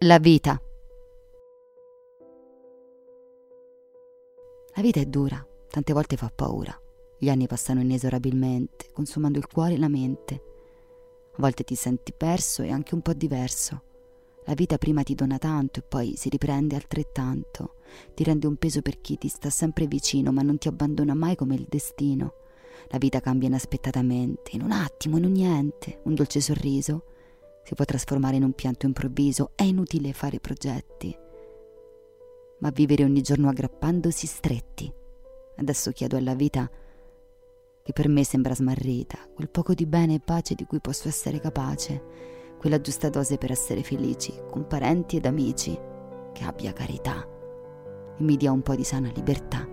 La vita. La vita è dura, tante volte fa paura. Gli anni passano inesorabilmente, consumando il cuore e la mente. A volte ti senti perso e anche un po' diverso. La vita prima ti dona tanto e poi si riprende altrettanto. Ti rende un peso per chi ti sta sempre vicino, ma non ti abbandona mai come il destino. La vita cambia inaspettatamente, in un attimo, in un niente. Un dolce sorriso si può trasformare in un pianto improvviso. È inutile fare progetti, ma vivere ogni giorno aggrappandosi stretti. Adesso chiedo alla vita, che per me sembra smarrita, quel poco di bene e pace di cui posso essere capace, quella giusta dose per essere felici, con parenti ed amici, che abbia carità e mi dia un po' di sana libertà.